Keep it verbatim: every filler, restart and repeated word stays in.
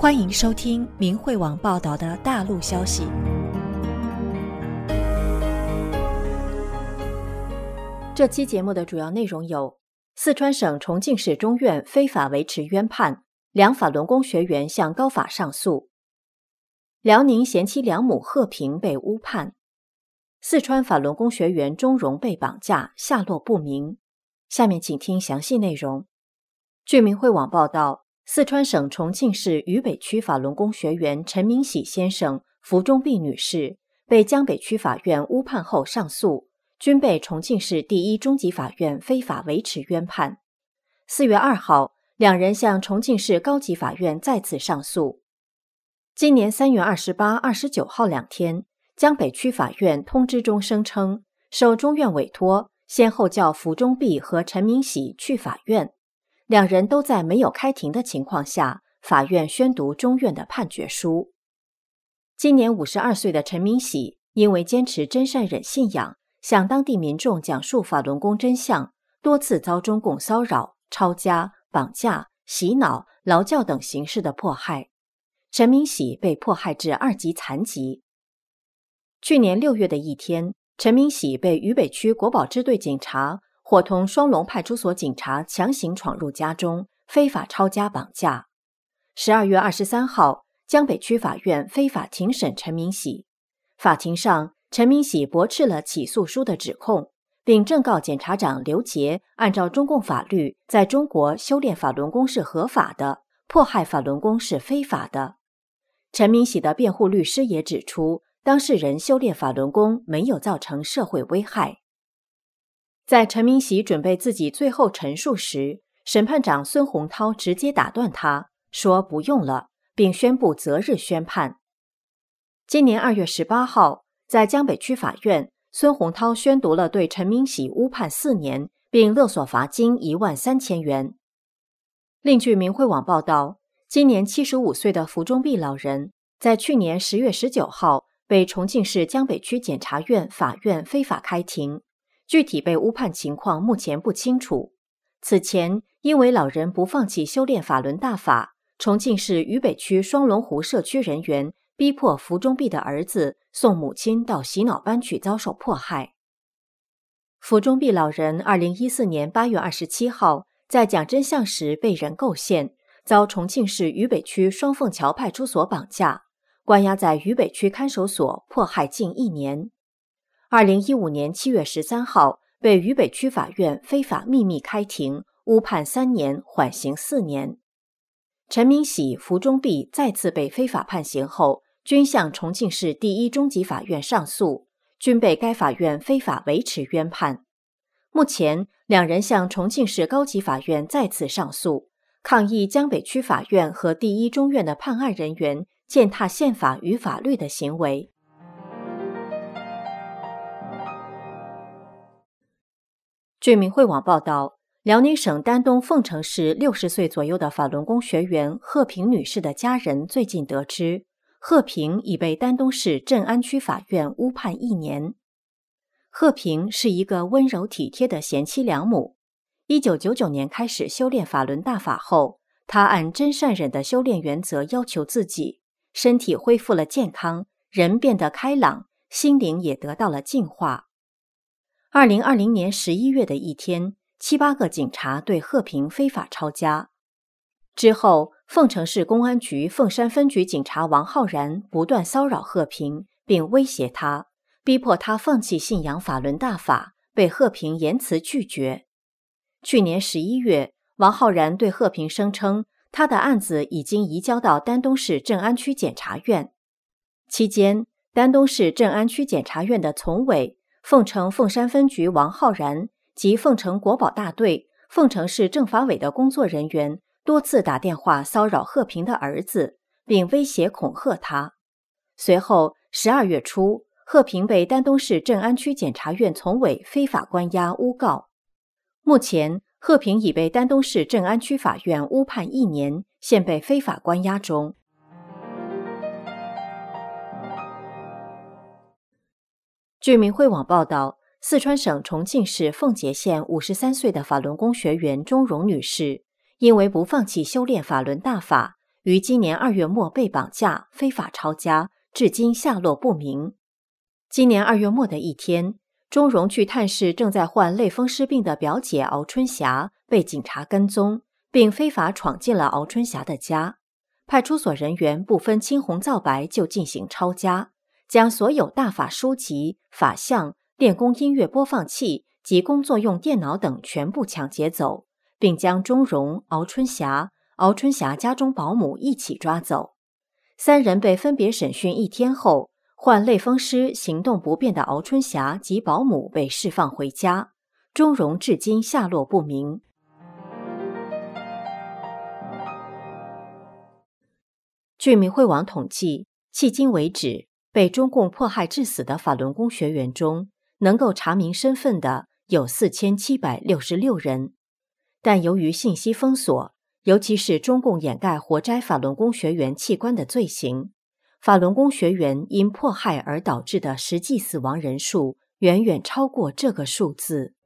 欢迎收听明慧网报道的大陆消息。这期节目的主要内容有：四川省重庆市中院非法维持冤判，两法轮功学员向高法上诉；辽宁贤妻良母贺平被诬判；四川法轮功学员钟荣被绑架，下落不明。下面请听详细内容。据明慧网报道，四川省重庆市渝北区法轮功学员陈明喜先生、符中碧女士被江北区法院诬判后上诉，均被重庆市第一中级法院非法维持冤判。四月二号，两人向重庆市高级法院再次上诉。今年三月二十八、二十九号两天，江北区法院通知中声称，受中院委托，先后叫符中碧和陈明喜去法院，两人都在没有开庭的情况下，法院宣读中院的判决书。今年五十二岁的陈明喜因为坚持真善忍信仰，向当地民众讲述法轮功真相，多次遭中共骚扰、抄家、绑架、洗脑、劳教等形式的迫害。陈明喜被迫害至二级残疾。去年六月的一天，陈明喜被渝北区国保支队警察伙同双龙派出所警察强行闯入家中，非法抄家绑架。十二月二十三号，江北区法院非法庭审陈明喜。法庭上，陈明喜驳斥了起诉书的指控，并正告检察长刘杰，按照中共法律，在中国修炼法轮功是合法的，迫害法轮功是非法的。陈明喜的辩护律师也指出，当事人修炼法轮功没有造成社会危害。在陈明喜准备自己最后陈述时，审判长孙洪涛直接打断他，说不用了，并宣布择日宣判。今年二月十八号，在江北区法院，孙洪涛宣读了对陈明喜诬判四年，并勒索罚金一万三千元。另据明慧网报道，今年七十五岁的符中碧老人，在去年十月十九号被重庆市江北区检察院法院非法开庭，具体被诬判情况目前不清楚。此前，因为老人不放弃修炼法轮大法，重庆市渝北区双龙湖社区人员逼迫符中碧的儿子送母亲到洗脑班去遭受迫害。符中碧老人二零一四年八月二十七号在讲真相时被人构陷，遭重庆市渝北区双凤桥派出所绑架，关押在渝北区看守所迫害近一年。二零一五年七月十三号，被渝北区法院非法秘密开庭，诬判三年，缓刑四年。陈明喜、符中碧再次被非法判刑后，均向重庆市第一中级法院上诉，均被该法院非法维持冤判。目前，两人向重庆市高级法院再次上诉，抗议江北区法院和第一中院的判案人员践踏宪法与法律的行为。据明慧网报道，辽宁省丹东凤城市六十岁左右的法轮功学员贺平女士的家人最近得知，贺平已被丹东市镇安区法院诬判一年。贺平是一个温柔体贴的贤妻良母。一九九九年开始修炼法轮大法后，她按真善忍的修炼原则要求自己，身体恢复了健康，人变得开朗，心灵也得到了净化。二零二零年十一月的一天，七八个警察对贺平非法抄家。之后，凤城市公安局凤山分局警察王浩然不断骚扰贺平，并威胁他，逼迫他放弃信仰法轮大法，被贺平严词拒绝。去年十一月，王浩然对贺平声称，他的案子已经移交到丹东市镇安区检察院。期间，丹东市镇安区检察院的从委、凤城凤山分局王浩然及凤城国保大队、凤城市政法委的工作人员多次打电话骚扰贺平的儿子，并威胁恐吓他。随后，十二月初，贺平被丹东市镇安区检察院从委非法关押诬告。目前，贺平已被丹东市镇安区法院诬判一年，现被非法关押中。据明慧网报道，四川省重庆市奉节县五十三岁的法轮功学员钟荣女士，因为不放弃修炼法轮大法， 于今年二月末被绑架，非法抄家，至今下落不明。今年二月末的一天，钟荣去探视正在患类风湿病的表姐敖春霞，被警察跟踪，并非法闯进了敖春霞的家。派出所人员不分青红皂白就进行抄家，将所有大法书籍、法相、练功音乐播放器及工作用电脑等全部抢劫走，并将钟荣、敖春霞、敖春霞家中保姆一起抓走。三人被分别审讯一天后，患类风湿、行动不便的敖春霞及保姆被释放回家，钟荣至今下落不明。据明慧网统计，迄今为止，被中共迫害致死的法轮功学员中，能够查明身份的有四千七百六十六人。但由于信息封锁，尤其是中共掩盖活摘法轮功学员器官的罪行，法轮功学员因迫害而导致的实际死亡人数远远超过这个数字。